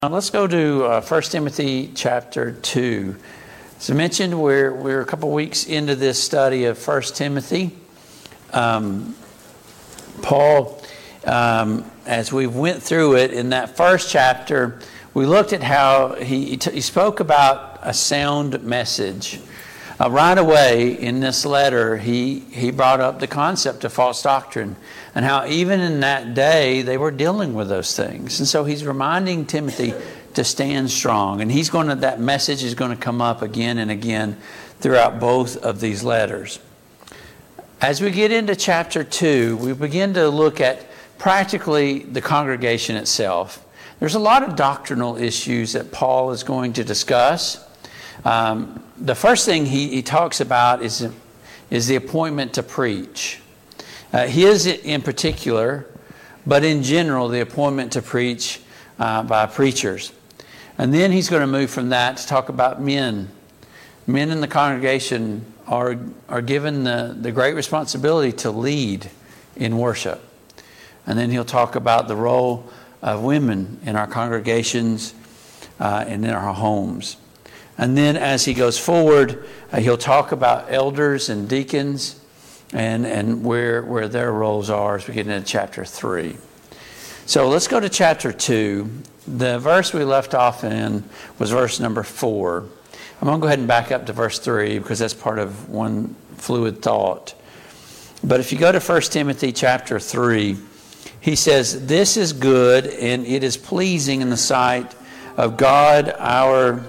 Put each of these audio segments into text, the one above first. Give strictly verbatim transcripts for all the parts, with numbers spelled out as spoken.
Uh, let's go to uh, First Timothy chapter two. As I mentioned, we're, we're a couple weeks into this study of First Timothy. Um, Paul, um, as we went through it, in that first chapter, we looked at how he, he, t- he spoke about a sound message. Uh, right away in this letter, he, he brought up the concept of false doctrine and how even in that day they were dealing with those things. And so he's reminding Timothy to stand strong. And he's going to, that message is going to come up again and again throughout both of these letters. As we get into chapter two, we begin to look at practically the congregation itself. There's a lot of doctrinal issues that Paul is going to discuss. Um, the first thing he, he talks about is, is the appointment to preach. Uh, his in particular, but in general, the appointment to preach uh, by preachers. And then he's going to move from that to talk about men. Men in the congregation are, are given the, the great responsibility to lead in worship. And then he'll talk about the role of women in our congregations uh, and in our homes. And then as he goes forward, uh, he'll talk about elders and deacons and, and where, where their roles are as we get into chapter three. So let's go to chapter two. The verse we left off in was verse number four. I'm going to go ahead and back up to verse three because that's part of one fluid thought. But if you go to First Timothy chapter three, he says, "This is good and it is pleasing in the sight of God our..."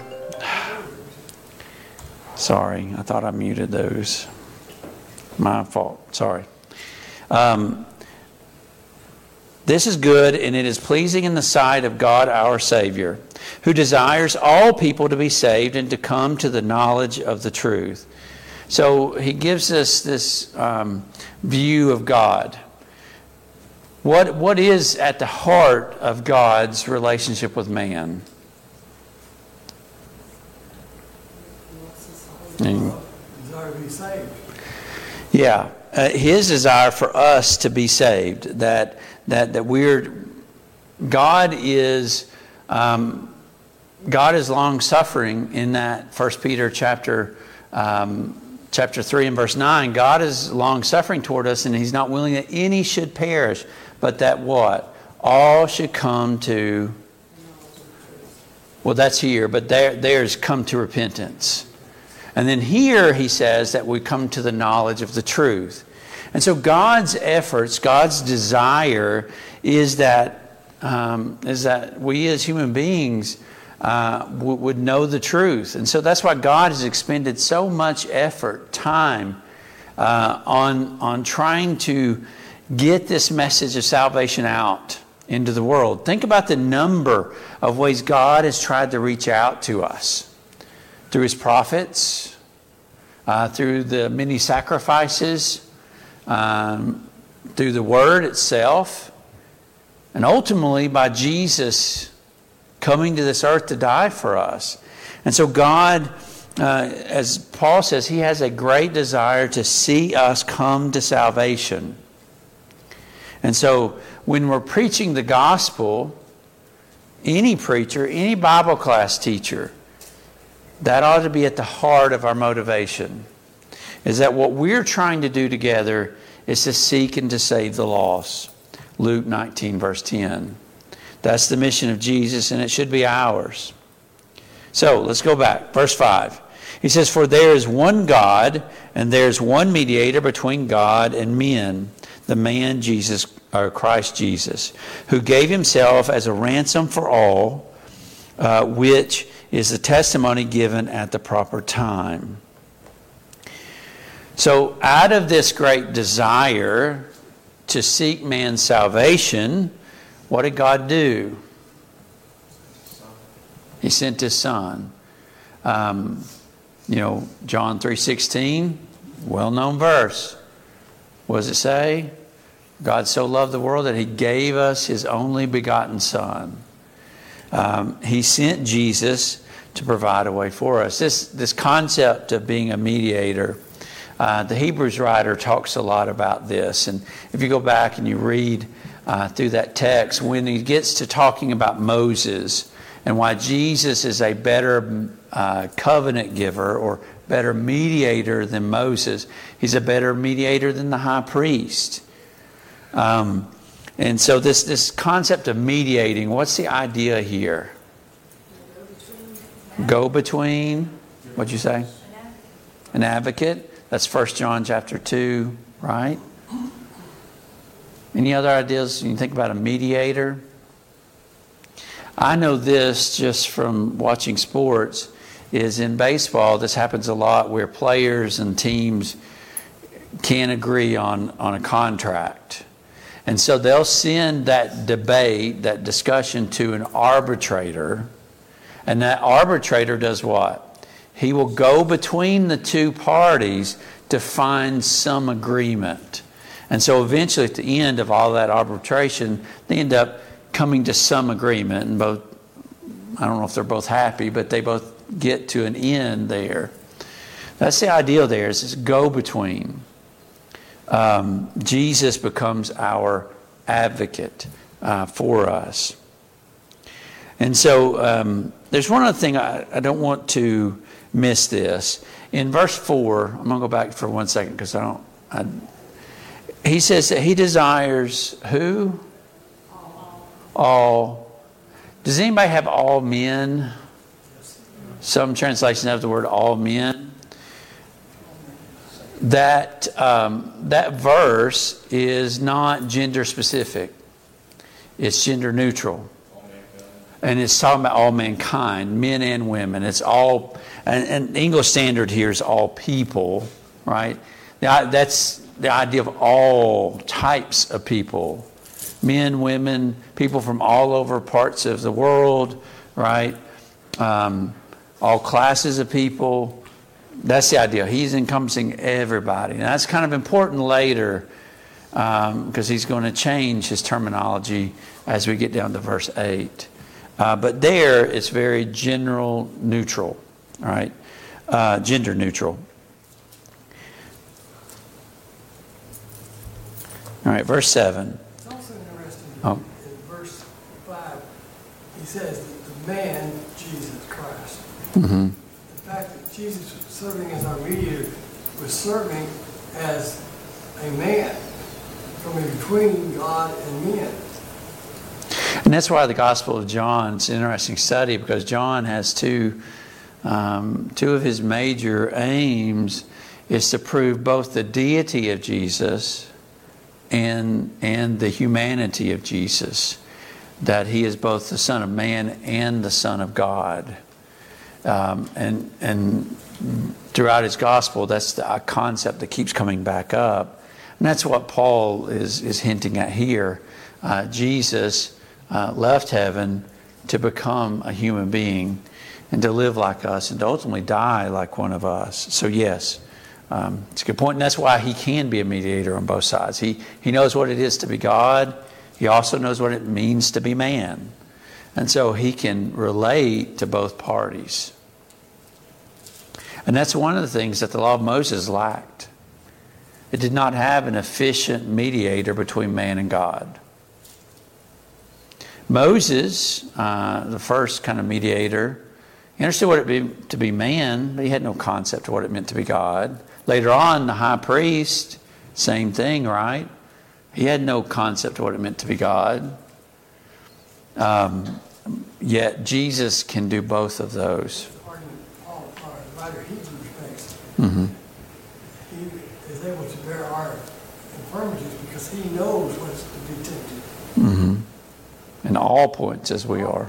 Sorry, I thought I muted those. My fault. Sorry. Um, this is good, and it is pleasing in the sight of God our Savior, who desires all people to be saved and to come to the knowledge of the truth. So he gives us this um, view of God. What what is at the heart of God's relationship with man? Desire to be saved. Yeah, uh, his desire for us to be saved. That that that we're God is um, God is long suffering. In that First Peter chapter um, chapter three and verse nine, God is long suffering toward us, and He's not willing that any should perish, but that what all should come to. Well, that's here, but there there's come to repentance. And then here he says that we come to the knowledge of the truth. And so God's efforts, God's desire is that um, is that we as human beings uh, w- would know the truth. And so that's why God has expended so much effort, time uh, on, on trying to get this message of salvation out into the world. Think about the number of ways God has tried to reach out to us. Through His prophets, uh, through the many sacrifices, um, through the Word itself, and ultimately by Jesus coming to this earth to die for us. And so God, uh, as Paul says, He has a great desire to see us come to salvation. And so when we're preaching the gospel, any preacher, any Bible class teacher, that ought to be at the heart of our motivation. Is that what we're trying to do together is to seek and to save the lost. Luke nineteen verse ten. That's the mission of Jesus, and it should be ours. So let's go back. Verse five. He says, "For there is one God, and there is one mediator between God and men, the man Jesus, or Christ Jesus, who gave Himself as a ransom for all, uh, which is the testimony given at the proper time." So out of this great desire to seek man's salvation, what did God do? He sent His Son. Um, you know, John three sixteen, well-known verse. What does it say? God so loved the world that He gave us His only begotten Son. Um, he sent Jesus to provide a way for us. This this concept of being a mediator, uh, the Hebrews writer talks a lot about this. And if you go back and you read uh, through that text, when he gets to talking about Moses and why Jesus is a better uh, covenant giver or better mediator than Moses. He's a better mediator than the high priest. Um, and so this, this concept of mediating, what's the idea here? Go between. What'd you say? An advocate. That's First John chapter two, right? Any other ideas? You think about a mediator? I know this just from watching sports, is in baseball, this happens a lot where players and teams can't agree on, on a contract. And so they'll send that debate, that discussion to an arbitrator. And that arbitrator does what? He will go between the two parties to find some agreement. And so eventually at the end of all that arbitration, they end up coming to some agreement. And both, I don't know if they're both happy, but they both get to an end there. That's the ideal there, is this go-between. Um, Jesus becomes our advocate uh, for us. And so um, there's one other thing I, I don't want to miss this. In verse four, I'm going to go back for one second because I don't... I, he says that he desires who? All. all. Does anybody have all men? Some translations have the word all men. That um, that verse is not gender specific. It's gender neutral. And it's talking about all mankind, men and women. It's all, and, and the English Standard here is all people, right? That's the idea of all types of people. Men, women, people from all over parts of the world, right? Um, all classes of people. That's the idea. He's encompassing everybody. And that's kind of important later because um, he's going to change his terminology as we get down to verse eight. Uh, but there, it's very general neutral, all right? Uh, gender neutral. All right, verse seven. It's also interesting oh. in verse five, he says that the man, Jesus Christ, Mm-hmm. the fact that Jesus was serving as our mediator was serving as a man coming between God and men. And that's why the Gospel of John is an interesting study, because John has two, um, two of his major aims is to prove both the deity of Jesus and, and the humanity of Jesus, that he is both the Son of Man and the Son of God. Um, and, and throughout his Gospel, that's the, a concept that keeps coming back up. And that's what Paul is, is hinting at here. Uh, Jesus Uh, left heaven to become a human being and to live like us and to ultimately die like one of us. So yes, um, it's a good point. And that's why he can be a mediator on both sides. He, he knows what it is to be God. He also knows what it means to be man. And so he can relate to both parties. And that's one of the things that the law of Moses lacked. It did not have an efficient mediator between man and God. Moses, uh, the first kind of mediator, he understood what it meant to be man, but he had no concept of what it meant to be God. Later on, the high priest, same thing, right? He had no concept of what it meant to be God. Um, yet Jesus can do both of those. Paul, our writer Hebrews makes. Mm-hmm. He is able to bear our infirmities because he knows what it's to be tempted. Mm-hmm. In all points as we are.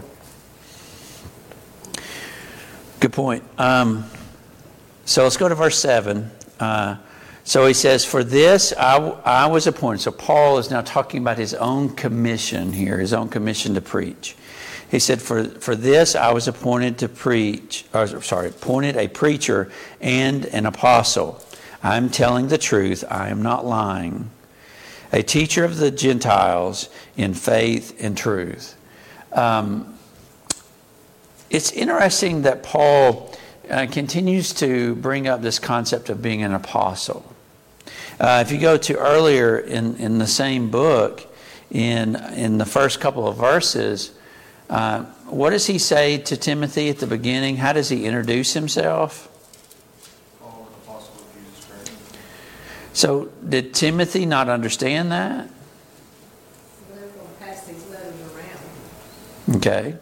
Good point. Um, so let's go to verse seven. Uh, so he says, for this I, I was appointed. So Paul is now talking about his own commission here, his own commission to preach. He said, for, for this I was appointed to preach, or sorry, appointed a preacher and an apostle. I'm telling the truth. I am not lying. A teacher of the Gentiles in faith and truth. Um, it's interesting that Paul uh, continues to bring up this concept of being an apostle. Uh, if you go to earlier in, in the same book, in, in the first couple of verses, Uh, what does he say to Timothy at the beginning? How does he introduce himself? Paul, an apostle of Jesus Christ. So did Timothy not understand that? They're going to pass these letters around. Okay.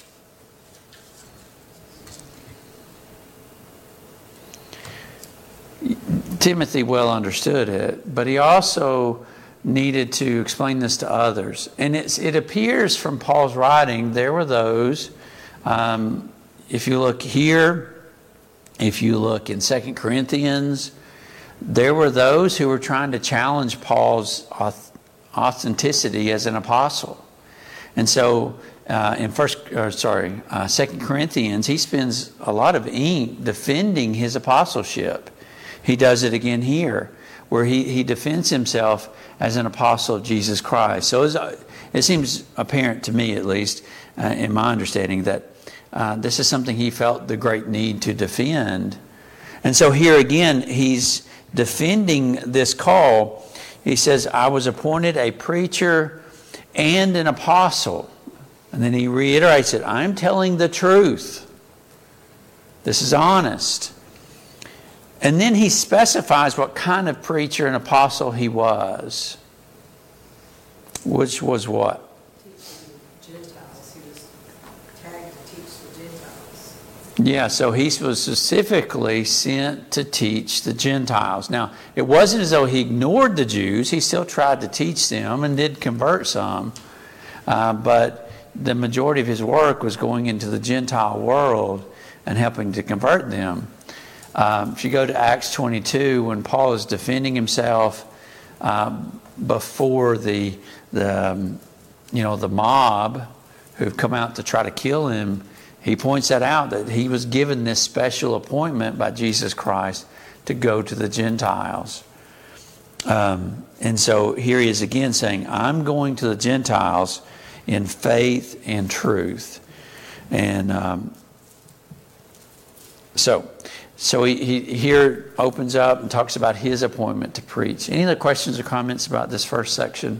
Timothy well understood it, but he also needed to explain this to others. And it's, it appears from Paul's writing, there were those, um, if you look here, if you look in Second Corinthians, there were those who were trying to challenge Paul's authenticity as an apostle. And so uh, in first, or sorry, uh, Second Corinthians, he spends a lot of ink defending his apostleship. He does it again here, where he, he defends himself as an apostle of Jesus Christ. So it's, it seems apparent to me, at least, uh, in my understanding, that uh, this is something he felt the great need to defend. And so here again, he's defending this call. He says, I was appointed a preacher and an apostle. And then he reiterates it, I'm telling the truth. This is honest. And then he specifies what kind of preacher and apostle he was. Which was what? Teaching the Gentiles. He was tagged to teach the Gentiles. Yeah, so he was specifically sent to teach the Gentiles. Now, it wasn't as though he ignored the Jews. He still tried to teach them and did convert some. Uh, but the majority of his work was going into the Gentile world and helping to convert them. Um, if you go to Acts twenty-two, when Paul is defending himself um, before the the um, you know the mob who've come out to try to kill him, he points that out, that he was given this special appointment by Jesus Christ to go to the Gentiles. Um, and so here he is again saying, I'm going to the Gentiles in faith and truth. And um, so So he, he here opens up and talks about his appointment to preach. Any other questions or comments about this first section?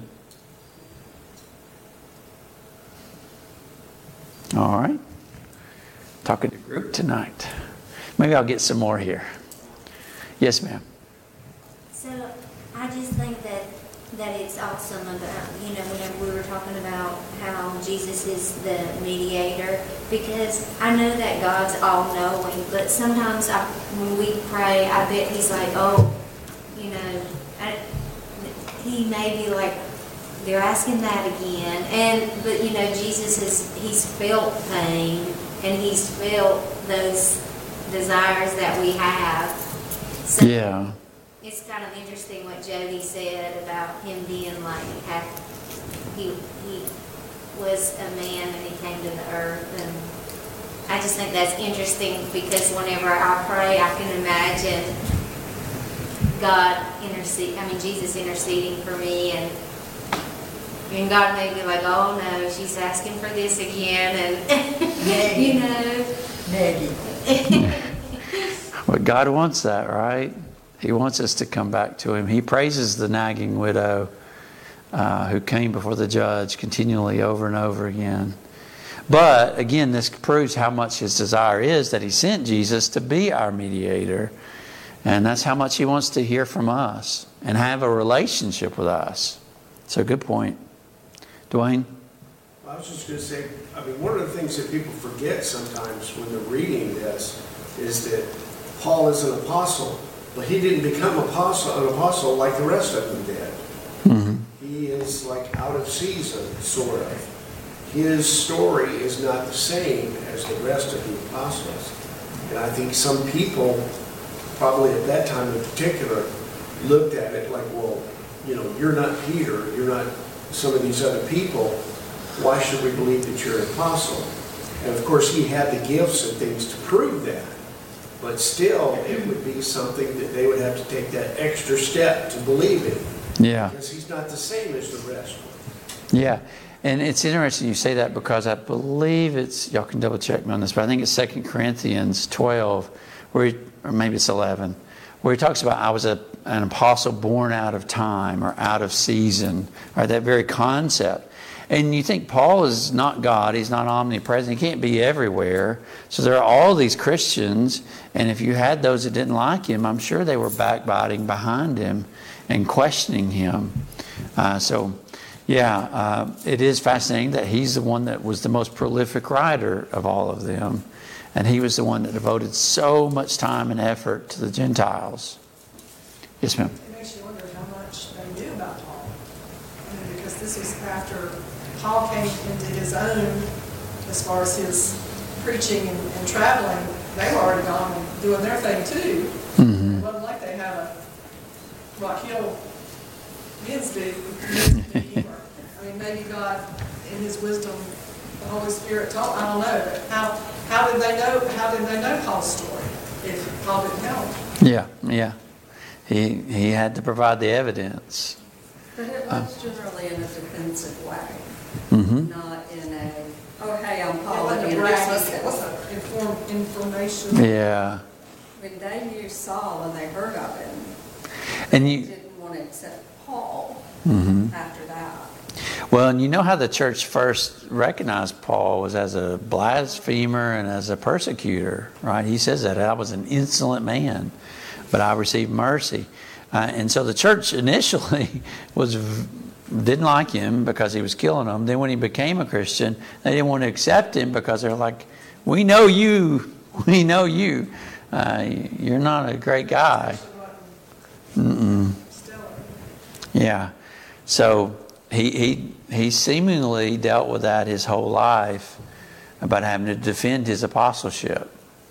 All right. Talking to group tonight. Maybe I'll get some more here. Yes, ma'am. So I just think that that it's awesome about, you know, whenever we were talking about how Jesus is the mediator, because I know that God's all-knowing, but sometimes I, when we pray, I bet he's like, oh, you know, I, he may be like, they're asking that again. And, but, you know, Jesus has, he's felt pain, and he's felt those desires that we have. So, yeah. It's kind of interesting what Jody said about him being like, he he was a man and he came to the earth. And I just think that's interesting because whenever I pray, I can imagine God intercede, I mean, Jesus interceding for me. And, and God may be like, oh no, she's asking for this again. And, you know. Maggie. But God wants that, right? He wants us to come back to him. He praises the nagging widow uh, who came before the judge continually over and over again. But again, this proves how much his desire is that he sent Jesus to be our mediator. And that's how much he wants to hear from us and have a relationship with us. So good point. Dwayne? I was just going to say, I mean, one of the things that people forget sometimes when they're reading this is that Paul is an apostle. But he didn't become apostle, an apostle like the rest of them did. Mm-hmm. He is like out of season, sort of. His story is not the same as the rest of the apostles. And I think some people, probably at that time in particular, looked at it like, well, you know, you're not Peter, you're not some of these other people. Why should we believe that you're an apostle? And of course, he had the gifts and things to prove that. But still, it would be something that they would have to take that extra step to believe in. Yeah. Because he's not the same as the rest. Yeah. And it's interesting you say that because I believe it's, y'all can double check me on this, but I think it's Second Corinthians twelve, where he, or maybe it's eleven, where he talks about I was a, an apostle born out of time or out of season, right? That very concept. And you think Paul is not God, he's not omnipresent, he can't be everywhere. So there are all these Christians, and if you had those that didn't like him, I'm sure they were backbiting behind him and questioning him. Uh, so, yeah, uh, it is fascinating that he's the one that was the most prolific writer of all of them. And he was the one that devoted so much time and effort to the Gentiles. Yes, ma'am. It makes you wonder how much they knew about Paul. I mean, because this was after Paul came into his own as far as his preaching and, and traveling. They were already gone and doing their thing too. Mm-hmm. It wasn't like they had a Rock Hill men's do. I mean, maybe God, in his wisdom, the Holy Spirit told, I don't know, but how, how did they know, how did they know Paul's story if Paul didn't tell them? Yeah, yeah. He, he had to provide the evidence. But it was generally in a defensive way, Mm-hmm. not in a, oh, hey, I'm It Paul. wasn't let a me bragging, introduce it myself. wasn't inform, information. Yeah. I mean, they knew Saul and they heard of him. And They you, didn't want to accept Paul Mhm. after that. well, and you know how the church first recognized Paul was as a blasphemer and as a persecutor, right? He says that I was an insolent man, but I received mercy. Uh, and so the church initially was didn't like him because he was killing them. Then when he became a Christian, they didn't want to accept him because they're like, we know you, we know you. Uh, you're not a great guy. Mm-mm. Yeah. So he, he, he seemingly dealt with that his whole life about having to defend his apostleship.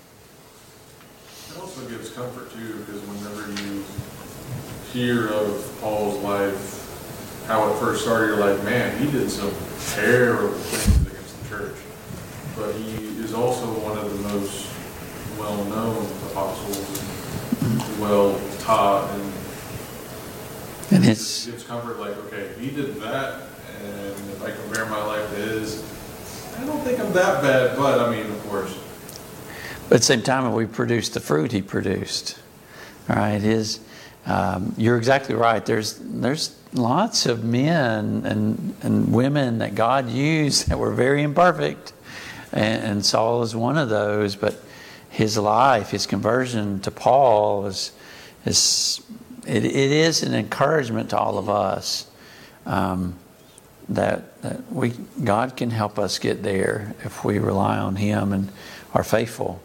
It also gives comfort too, because whenever you hear of Paul's life, how it first started, you're like, man, he did some terrible things against the church. But he is also one of the most well-known apostles and well-taught, and, And it his just gives comfort, like, okay, he did that, and if I compare my life to his, I don't think I'm that bad, but I mean, of course. But at the same time, we produced the fruit he produced. All right, his, um, you're exactly right. There's there's lots of men and, and women that God used that were very imperfect. And, and Saul is one of those. But his life, his conversion to Paul, is, is it, it is an encouragement to all of us um, that, that we God can help us get there if we rely on him and are faithful.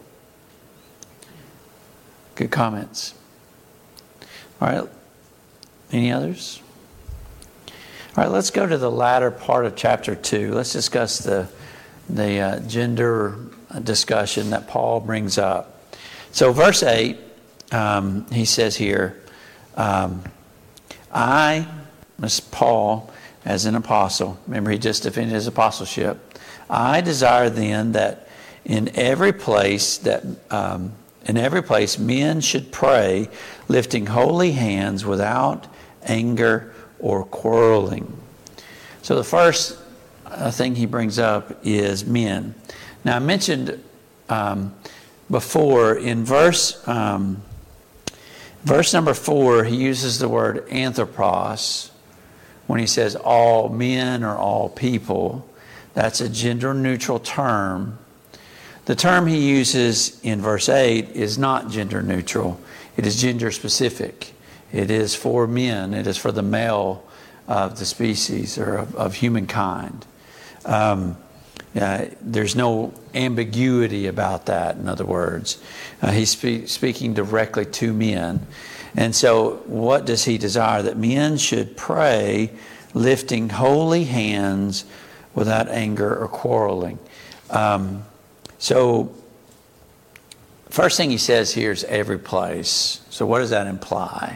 Good comments. All right. Any others? All right, let's go to the latter part of chapter two. Let's discuss the, the uh, gender discussion that Paul brings up. So verse eight, um, he says here, um, I, this Paul, as an apostle, remember he just defended his apostleship, I desire then that in every place that... Um, In every place, men should pray, lifting holy hands without anger or quarreling. So the first uh, thing he brings up is men. Now, I mentioned um, before in verse um, verse number four, he uses the word anthropos when he says all men or all people. That's a gender-neutral term. The term he uses in verse eight is not gender neutral. It is gender specific. It is for men. It is for the male of the species or of, of humankind. Um, uh, there's no ambiguity about that, in other words. Uh, he's spe- speaking directly to men. And so what does he desire? That men should pray lifting holy hands without anger or quarreling. Um, So, first thing he says here is every place. So what does that imply?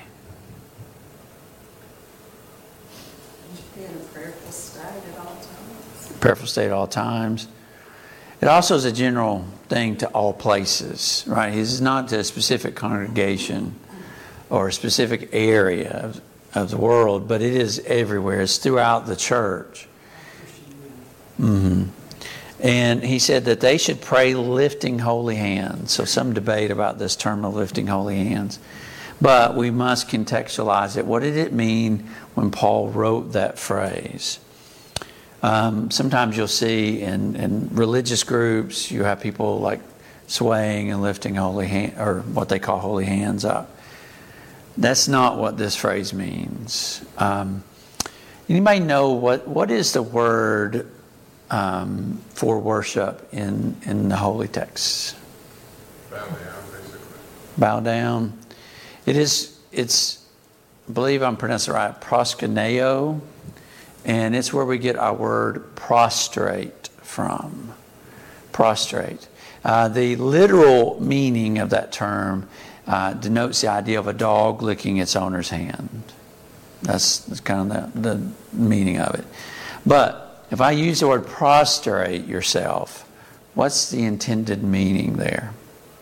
Be in a prayerful state at all times. Prayerful state at all times. It also is a general thing to all places, right? This is not to a specific congregation or a specific area of, of the world, but it is everywhere. It's throughout the church. Mm-hmm. And he said that they should pray lifting holy hands. So some debate about this term of lifting holy hands. But we must contextualize it. What did it mean when Paul wrote that phrase? Um, sometimes you'll see in, in religious groups, you have people like swaying and lifting holy hand, or what they call holy hands up. That's not what this phrase means. Um, anybody know what, what is the word um, for worship in, in the holy texts? Bow down, basically. Bow down. It is, it's, I believe I'm pronouncing it right, proskuneo, and it's where we get our word prostrate from. Prostrate. Uh, the literal meaning of that term uh, denotes the idea of a dog licking its owner's hand. That's, that's kind of the, the meaning of it. But if I use the word prostrate yourself, what's the intended meaning there?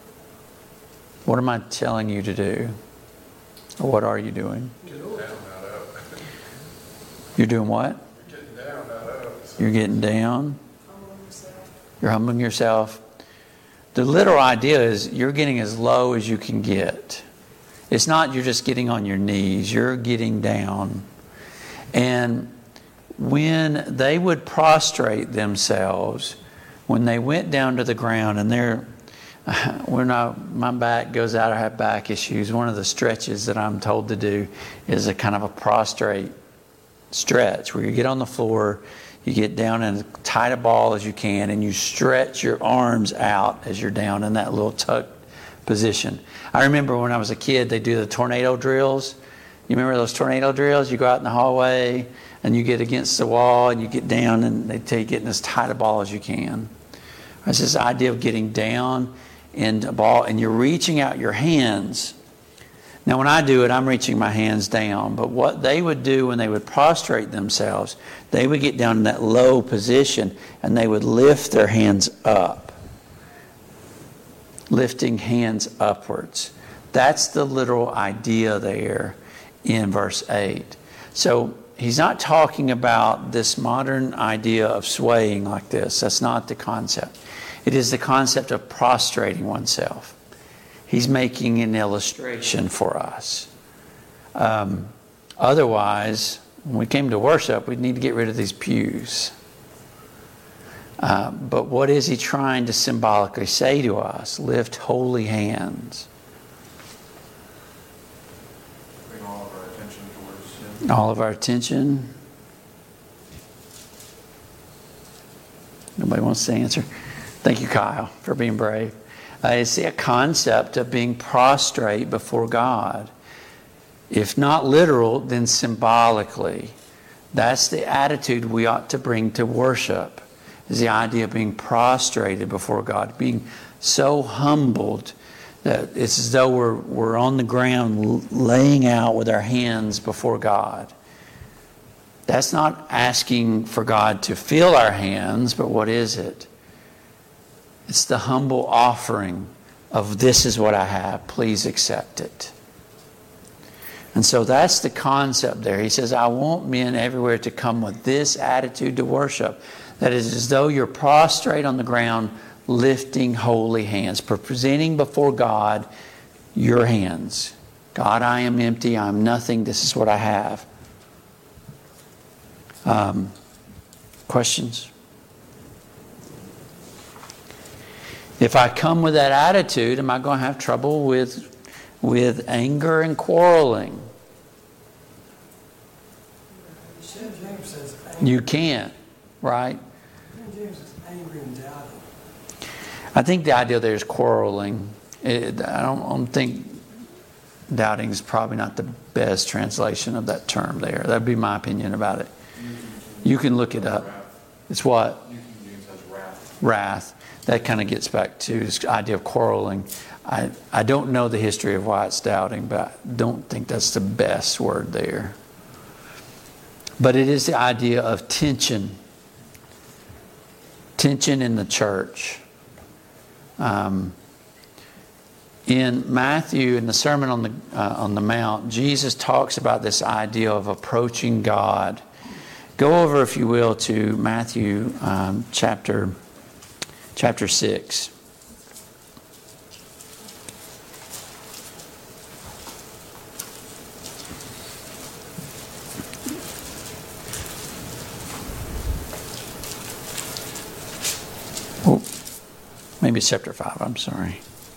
What am I telling you to do? Or what are you doing? Getting down, not up. You're doing what? You're getting down, not up. You're getting down. Humble yourself. You're humbling yourself. The literal idea is you're getting as low as you can get. It's not you're just getting on your knees. You're getting down. And when they would prostrate themselves, when they went down to the ground, and they're, when I, my back goes out, I have back issues. One of the stretches that I'm told to do is a kind of a prostrate stretch where you get on the floor, you get down in as tight a ball as you can, and you stretch your arms out as you're down in that little tucked position. I remember when I was a kid, they do the tornado drills. You remember those tornado drills? You go out in the hallway and you get against the wall and you get down, and they tell you get in as tight a ball as you can. It's this idea of getting down in a ball, and you're reaching out your hands. Now, when I do it, I'm reaching my hands down. But what they would do when they would prostrate themselves, they would get down in that low position and they would lift their hands up. Lifting hands upwards. That's the literal idea there in verse eight. So he's not talking about this modern idea of swaying like this. That's not the concept. It is the concept of prostrating oneself. He's making an illustration for us. Um, otherwise, when we came to worship, we'd need to get rid of these pews. Uh, but what is he trying to symbolically say to us? Lift holy hands. Bring all of our attention towards him. All of our attention. Nobody wants to answer? Thank you, Kyle, for being brave. Uh, it's a concept of being prostrate before God. If not literal, then symbolically. That's the attitude we ought to bring to worship. Is the idea of being prostrated before God, being so humbled that it's as though we're, we're on the ground laying out with our hands before God. That's not asking for God to fill our hands, but what is it? It's the humble offering of this is what I have, please accept it. And so that's the concept there. He says, I want men everywhere to come with this attitude to worship. That is as though you're prostrate on the ground, lifting holy hands, presenting before God your hands. God, I am empty, I am nothing, this is what I have. Um, questions? If I come with that attitude, am I going to have trouble with, with anger and quarreling? King James says angry. You can't, right? King James is angry and doubting. I think the idea there is quarreling. It, I, don't, I don't think doubting is probably not the best translation of that term there. That would be my opinion about it. You can look it up. It's what? You can use as wrath. Wrath. That kind of gets back to this idea of quarreling. I, I don't know the history of why it's doubting, but I don't think that's the best word there. But it is the idea of tension. Tension in the church. Um, in Matthew, in the Sermon on the, uh, on the Mount, Jesus talks about this idea of approaching God. Go over, if you will, to Matthew um, chapter chapter six. Maybe it's chapter five, I'm sorry.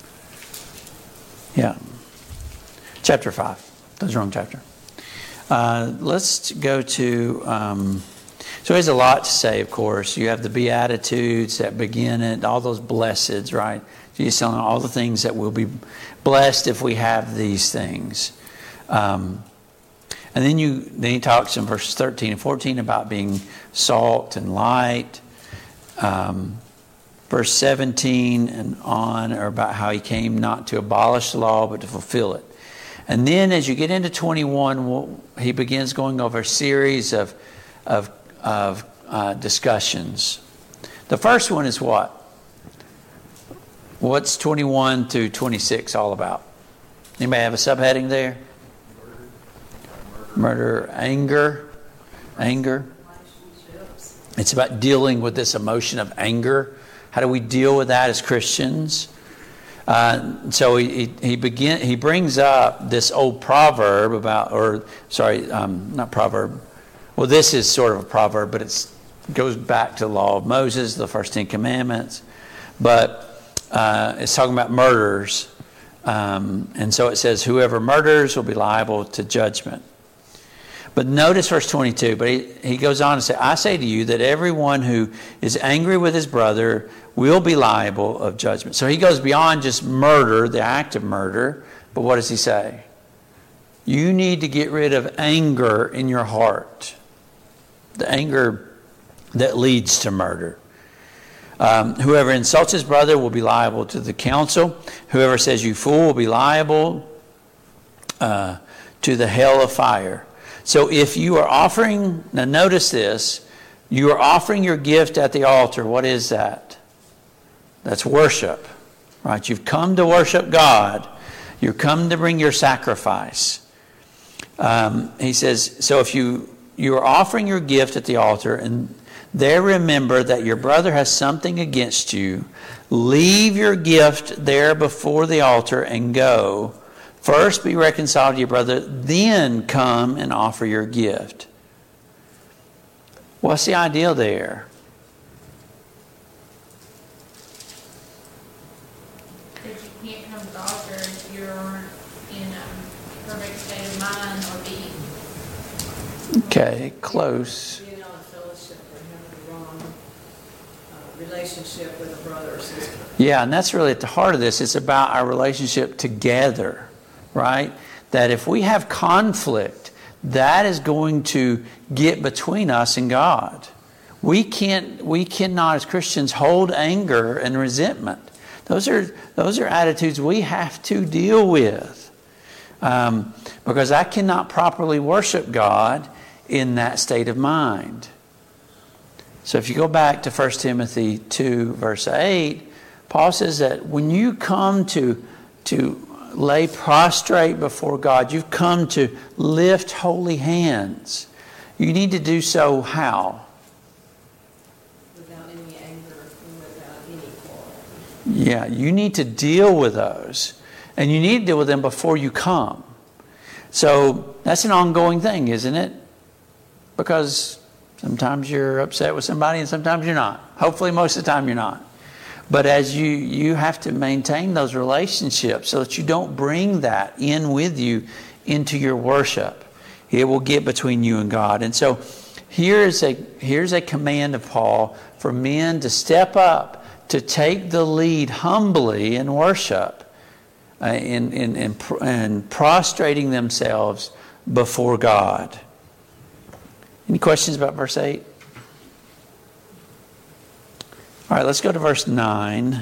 Yeah. Chapter five. That was the wrong chapter. Uh, let's go to... Um, so there's a lot to say, of course. You have the Beatitudes that begin it, all those blesseds, right? Jesus telling all the things that will be blessed if we have these things. Um, and then you then he talks in verses thirteen and fourteen about being salt and light. Um, verse seventeen and on are about how he came not to abolish the law but to fulfill it. And then as you get into twenty-one, well, he begins going over a series of of, of uh, discussions. The first one is what? What's twenty-one through twenty-six all about? Anybody have a subheading there? Murder, anger, anger. It's about dealing with this emotion of anger. How do we deal with that as Christians? Uh, so he he begin he brings up this old proverb about, or sorry, um, not proverb. Well, this is sort of a proverb, but it goes back to the law of Moses, the first Ten Commandments. But uh, it's talking about murders, um, and so it says, "Whoever murders will be liable to judgment." But notice verse twenty-two, but he, he goes on to say, I say to you that everyone who is angry with his brother will be liable of judgment. So he goes beyond just murder, the act of murder, but what does he say? You need to get rid of anger in your heart. The anger that leads to murder. Um, whoever insults his brother will be liable to the council. Whoever says you fool will be liable uh, to the hell of fire. So if you are offering, now notice this, you are offering your gift at the altar. What is that? That's worship, right? You've come to worship God. You've come to bring your sacrifice. Um, he says, so if you, you are offering your gift at the altar and there remember that your brother has something against you, leave your gift there before the altar and go. First be reconciled to your brother, then come and offer your gift. What's the idea there? That you can't come to the altar if you're in a perfect state of mind or being. Okay, close. Being out of fellowship or having the wrong uh, relationship with a brother or sister. Yeah, and that's really at the heart of this. It's about our relationship together. Right? That if we have conflict, that is going to get between us and God. We can't, we cannot as Christians hold anger and resentment. Those are, those are attitudes we have to deal with. Um, because I cannot properly worship God in that state of mind. So if you go back to First Timothy two, verse eight, Paul says that when you come to, to lay prostrate before God, you've come to lift holy hands. You need to do so how? Without any anger and without any quarrel. Yeah, you need to deal with those. And you need to deal with them before you come. So that's an ongoing thing, isn't it? Because sometimes you're upset with somebody and sometimes you're not. Hopefully most of the time you're not. But as you, you have to maintain those relationships so that you don't bring that in with you into your worship. It will get between you and God. And so here's a, here's a command of Paul for men to step up, to take the lead humbly in worship, uh, in, in, in, in prostrating themselves before God. Any questions about verse eight? All right, let's go to verse nine.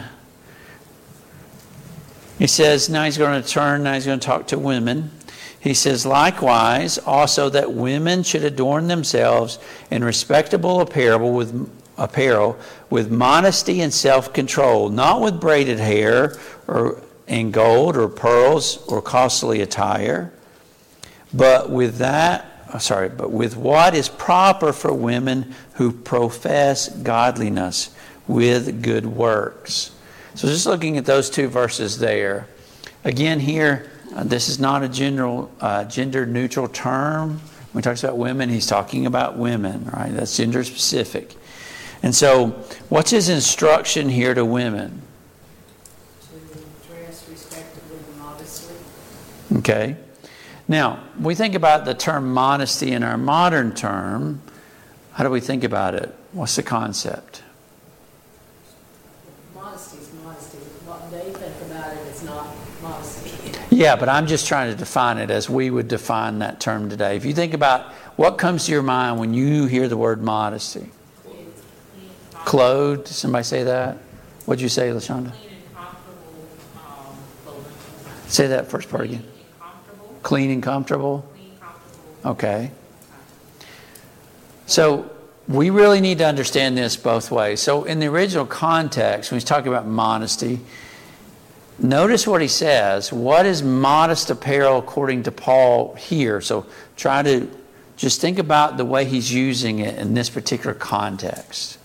He says, now he's going to turn, now he's going to talk to women. He says, likewise, also that women should adorn themselves in respectable apparel with, apparel with modesty and self-control, not with braided hair or and gold or pearls or costly attire, but with that, sorry, but with what is proper for women who profess godliness with good works. So just looking at those two verses there. Again here, uh, this is not a general, uh, gender-neutral term. When he talks about women, he's talking about women, right? That's gender-specific. And so what's his instruction here to women? to dress respectably and modestly. Okay. Now, we think about the term modesty in our modern term. How do we think about it? What's the concept? Modesty is modesty. What they think about it is not modesty. Yeah, but I'm just trying to define it as we would define that term today. If you think about what comes to your mind when you hear the word modesty. Clothed, did somebody say that? What'd you say, LaShonda? Clean and comfortable um, clothing. Say that first part again. Clean and comfortable? Clean, comfortable. Okay. So we really need to understand this both ways. So in the original context, when he's talking about modesty, notice what he says. What is modest apparel according to Paul here? So try to just think about the way he's using it in this particular context.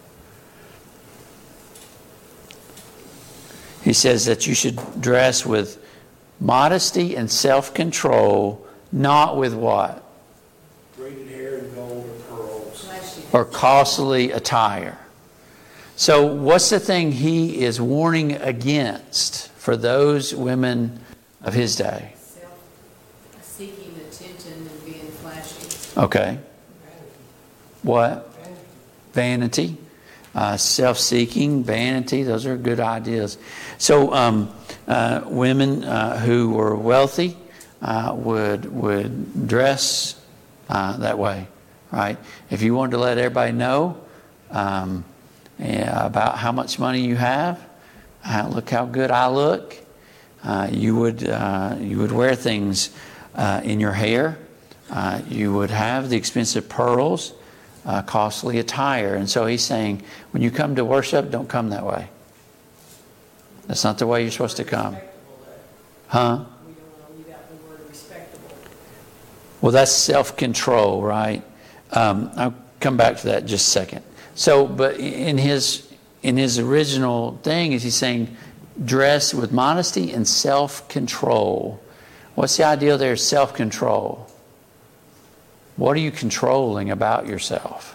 He says that you should dress with modesty and self-control, not with what? Braided hair and gold or pearls. Flashy. Or costly attire. So what's the thing he is warning against for those women of his day? Self-seeking attention and being flashy. Okay. What? Vanity. Uh, self-seeking, vanity, those are good ideas. So um, uh, women uh, who were wealthy uh, would would dress uh, that way, right? If you wanted to let everybody know um, yeah, about how much money you have, uh, look how good I look, uh, you would uh, you would wear things uh, in your hair. Uh, you would have the expensive pearls. Uh, costly attire. And so he's saying, when you come to worship, don't come that way. That's not the way you're supposed to come. Huh? We don't want to leave out the word respectable. Well, that's self-control, right? Um, I'll come back to that in just a second. So, but in his in his original thing, is he's saying, dress with modesty and self-control. What's the idea there? Self-control. What are you controlling about yourself?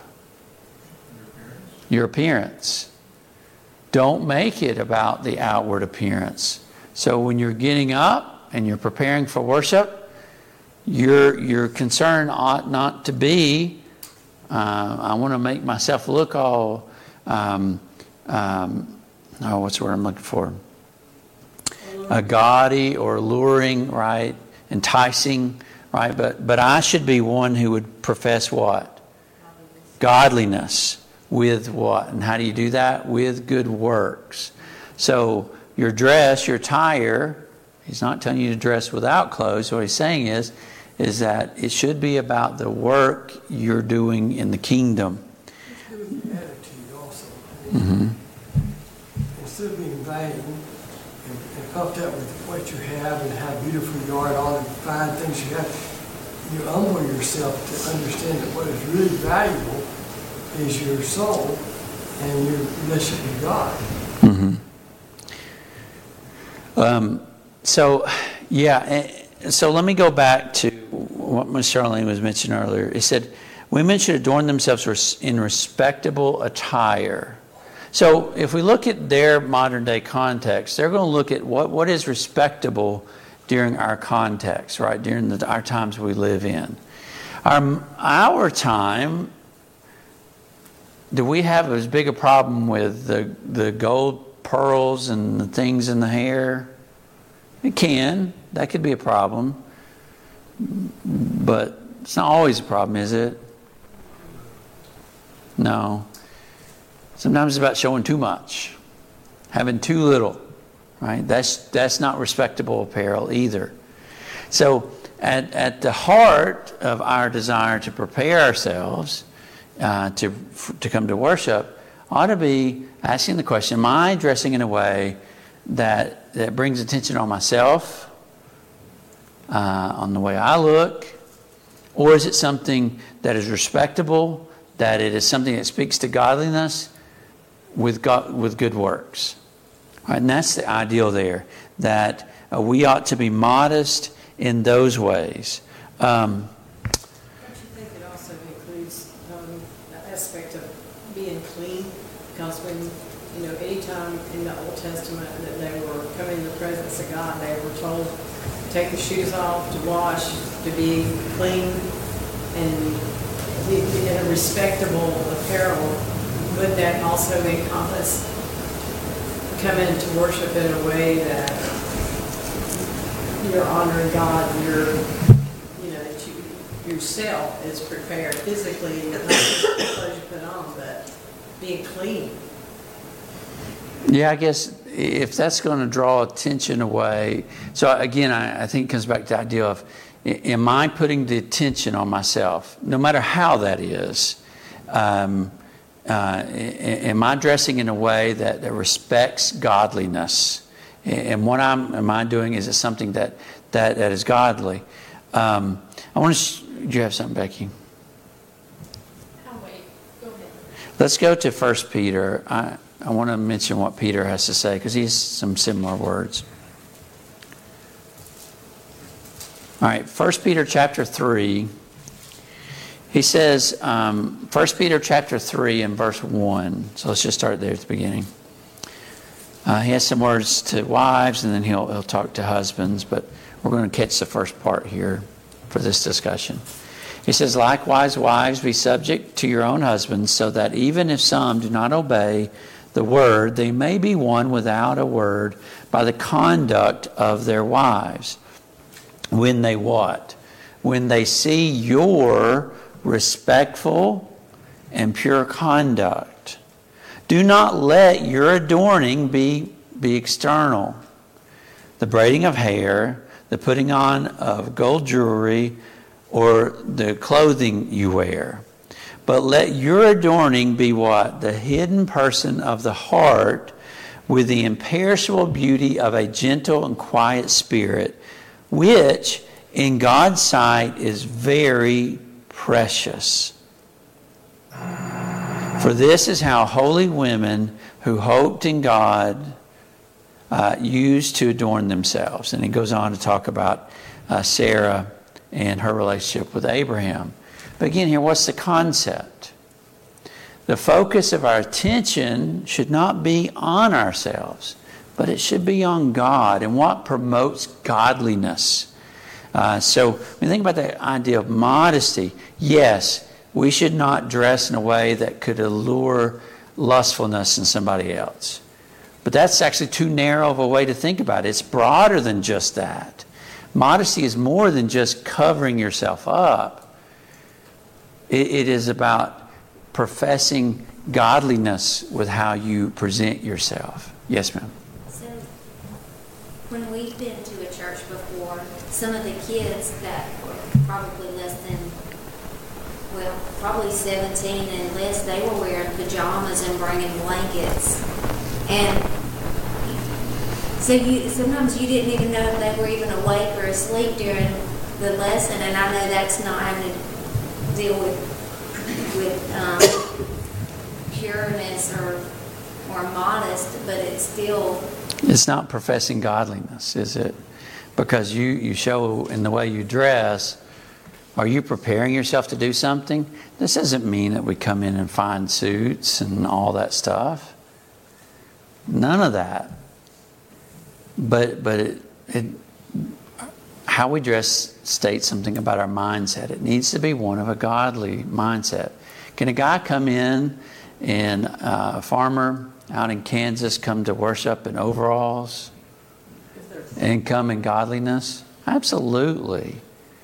Your appearance. Don't make it about the outward appearance. So when you're getting up and you're preparing for worship, your your concern ought not to be, uh, I want to make myself look all, um, um, oh, what's the word I'm looking for? Uh, gaudy or alluring, right? Enticing. Right, but but I should be one who would profess what? Godliness. With what? And how do you do that? With good works. So your dress, your attire, he's not telling you to dress without clothes. What he's saying is, is that it should be about the work you're doing in the kingdom. It's good with your attitude also. Mm-hmm. Instead of being vain and, and puffed up with what you have and how beautiful you are and all the fine things you have, you humble yourself to understand that what is really valuable is your soul and your relationship with God. Mm-hmm. Um, so, yeah, so let me go back to what Miz Charlene was mentioning earlier. It said, women should adorn themselves in respectable attire. So if we look at their modern day context, they're going to look at what, what is respectable during our context, right? During the, our times we live in. Our, our time, do we have as big a problem with the, the gold pearls and the things in the hair? It can. That could be a problem. But it's not always a problem, is it? No. Sometimes it's about showing too much, having too little, right? That's that's not respectable apparel either. So at, at the heart of our desire to prepare ourselves uh, to to come to worship ought to be asking the question, am I dressing in a way that, that brings attention on myself, uh, on the way I look, or is it something that is respectable, that it is something that speaks to godliness with God, with good works? All right, and that's the ideal there, that uh, we ought to be modest in those ways. Um, Don't you think it also includes um, the aspect of being clean? Because when, you know, anytime in the Old Testament that they were the presence of God. They were told to take the shoes off, to wash, to be clean, and be in a respectable apparel. Would that also encompass coming to worship in a way that you're honoring God, and you're, you know, that you yourself is prepared physically, not just the clothes you put on, but being clean? Yeah, I guess if that's going to draw attention away. So again, I, I think it comes back to the idea of, am I putting the attention on myself, no matter how that is? Um, uh, am I dressing in a way that, that respects godliness? And what I'm, am I doing, is it something that, that, that is godly? Um, I want to, sh- do you have something, Becky? I'll wait. Go ahead. Let's go to First Peter. I, I want to mention what Peter has to say, because he has some similar words. All right, First Peter chapter three. He says, um, First Peter chapter three and verse one. So let's just start there at the beginning. Uh, he has some words to wives, and then he'll, he'll talk to husbands, but we're going to catch the first part here for this discussion. He says, likewise, wives, be subject to your own husbands, so that even if some do not obey the word, they may be won without a word by the conduct of their wives. When they what? When they see your respectful and pure conduct. Do not let your adorning be, be external. The braiding of hair, the putting on of gold jewelry, or the clothing you wear. But let your adorning be what? The hidden person of the heart, with the imperishable beauty of a gentle and quiet spirit, which in God's sight is very precious. For this is how holy women who hoped in God uh, used to adorn themselves. And he goes on to talk about uh, Sarah and her relationship with Abraham. But again, here, what's the concept? The focus of our attention should not be on ourselves, but it should be on God and what promotes godliness. Uh, so when you think about the idea of modesty, yes, we should not dress in a way that could allure lustfulness in somebody else. But that's actually too narrow of a way to think about it. It's broader than just that. Modesty is more than just covering yourself up. It, it is about professing godliness with how you present yourself. Yes, ma'am. So, when we've been to a church before, some of the kids that were probably less than, well, probably seventeen and less, they were wearing pajamas and bringing blankets. And so you sometimes you didn't even know if they were even awake or asleep during the lesson. And I know that's not having to deal with with um, pureness or or modest, but it's still. It's not professing godliness, is it? Because you, you show in the way you dress. Are you preparing yourself to do something? This doesn't mean that we come in in fine suits and all that stuff. None of that. But but it, it, how we dress states something about our mindset. It needs to be one of a godly mindset. Can a guy come in and uh, a farmer out in Kansas come to worship in overalls and come in godliness? Absolutely.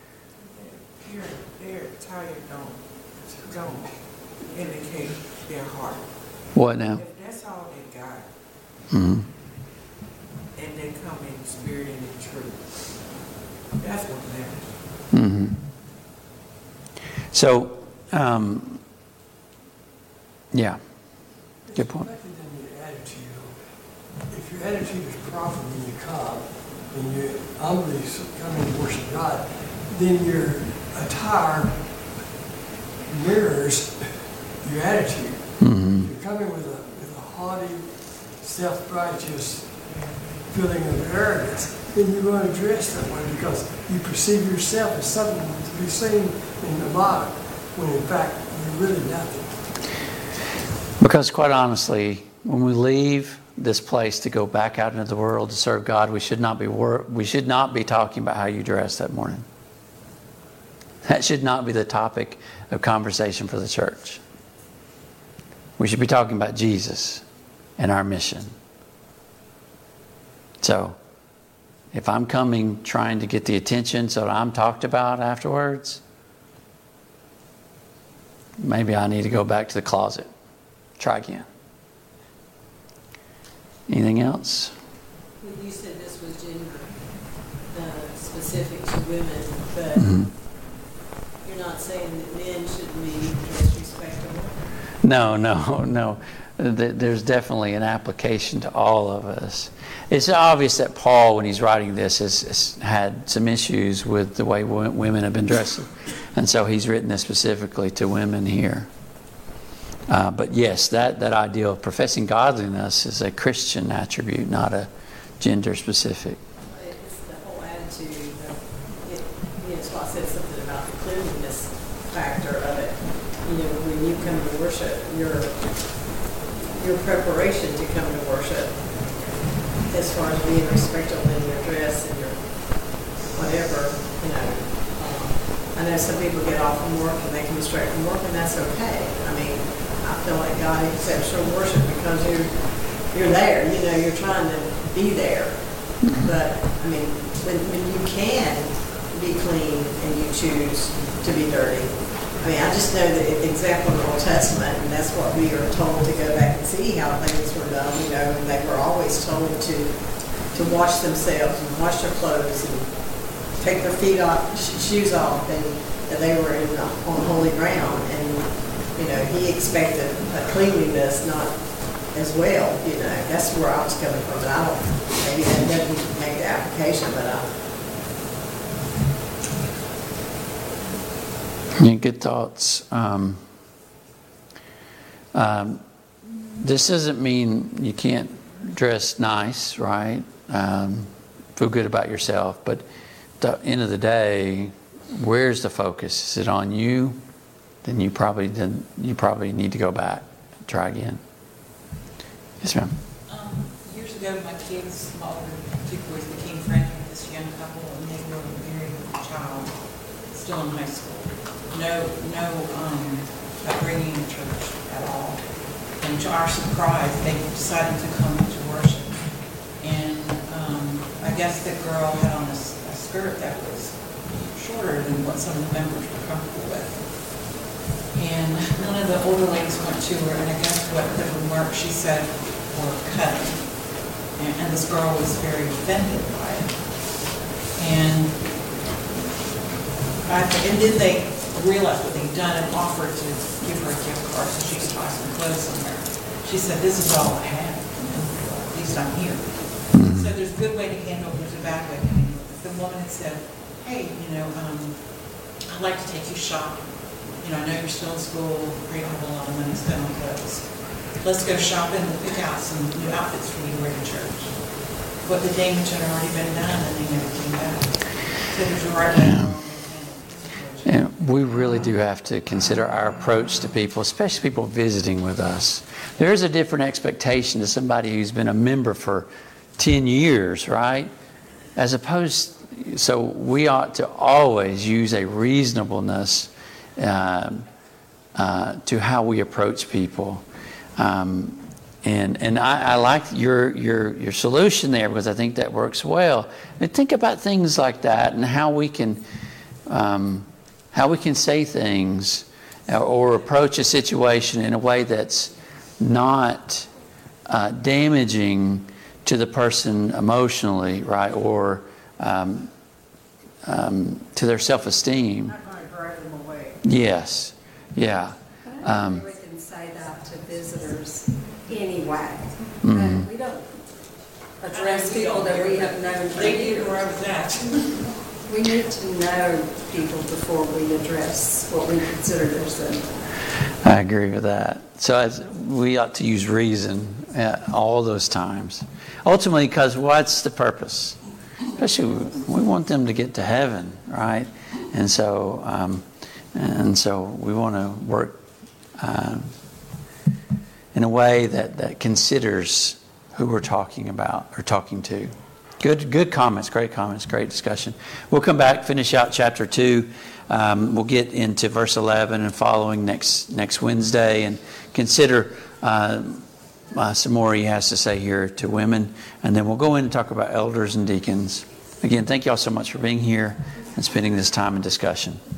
Their attire don't, don't indicate their heart. What now? If that's all they got, Mm-hmm. and they come in spirit and in truth, that's what matters. Mm-hmm. So, um, yeah, good point. It's reflected in your attitude. If your attitude is proper when you come, and you humbly come in to worship God, then your attire mirrors your attitude. Mm-hmm. If you're coming with a, with a haughty, self-righteous feeling of arrogance, then you're going to dress that way because you perceive yourself as something to be seen in the body, when in fact you're really nothing. Because quite honestly, when we leave this place to go back out into the world to serve God, we should not be wor- we should not be talking about how you dress that morning. That should not be the topic of conversation for the church. We should be talking about Jesus and our mission. So, if I'm coming trying to get the attention so that I'm talked about afterwards, maybe I need to go back to the closet. Try again. Anything else? Well, you said this was gender uh, specific to women, but Mm-hmm. you're not saying that men shouldn't be dressed respectable? No, no, no. There's definitely an application to all of us. It's obvious that Paul, when he's writing this, has, has had some issues with the way women have been dressed. And so he's written this specifically to women here. Uh, but yes, that, that idea of professing godliness is a Christian attribute, not a gender specific. It's the whole attitude. Of it, you know, so I said something about the cleanliness factor of it. You know, when you come to worship, your your preparation to come to worship, as far as being respectable in your dress and your whatever, you know. Um, I know some people get off from work and they come straight from work, and that's okay. I mean, I feel like God accepts your worship because you're you're there. You know, you're trying to be there. But I mean, when when you can be clean and you choose to be dirty. I mean, I just know the example of the Old Testament, and that's what we are told to go back and see how things were done. You know, and they were always told to to wash themselves and wash their clothes and take their feet off, sh- shoes off, and that they were in the, on holy ground. And you know, he expected a cleanliness, not as well. You know, that's where I was coming from. I don't, maybe that doesn't make the application, but I. Yeah, good thoughts. Um, um, this doesn't mean you can't dress nice, right? Um, feel good about yourself, but at the end of the day, where's the focus? Is it on you? Then you probably then you probably need to go back and try again. Yes, ma'am. Um, years ago, my kids, my older two boys, became friends with this young couple, and they were married with a child, still in high school. No, no um, upbringing in church at all. And to our surprise, they decided to come to worship. And um, I guess the girl had on a, a skirt that was shorter than what some of the members were comfortable with. And one of the older ladies went to her, and I guess what the remark she said were cutting. And, and this girl was very offended by it. And I, and then they realized what they'd done and offered to give her a gift card so she could buy some clothes somewhere. She said, "This is all I have. At least I'm here." Mm-hmm. So there's a good way to handle it, there's a bad way to handle it. If the woman had said, "Hey, you know, um, I'd like to take you shopping. You know, I know you're still in school, you don't have a lot of money spent on clothes. Let's go shopping and we'll pick out some new outfits for you to wear to church." But the damage had already been done and they never came back. So there's a right way to handle it. And we really do have to consider our approach to people, especially people visiting with us. There is a different expectation to somebody who's been a member for ten years, right? As opposed, so we ought to always use a reasonableness um, uh, to how we approach people. Um, and and I, I like your, your, your solution there because I think that works well. And think about things like that and how we can... Um, how we can say things or approach a situation in a way that's not uh, damaging to the person emotionally, right, or um, um, to their self-esteem. Not going to drive them away. Yes, yeah. Um, we can say that to visitors anyway. mm-hmm. But we don't address people that we have known for They years. knew where I was at. We need to know people before we address what we consider their sin. I agree with that. So as we ought to use reason at all those times. Ultimately, because what's the purpose? Especially, we want them to get to heaven, right? And so, um, and so we want to work um, in a way that, that considers who we're talking about or talking to. Good, good comments, great comments, great discussion. We'll come back, finish out chapter two. Um, we'll get into verse eleven and following next next Wednesday, and consider uh, uh, some more he has to say here to women, and then we'll go in and talk about elders and deacons. Again, thank you all so much for being here and spending this time in discussion.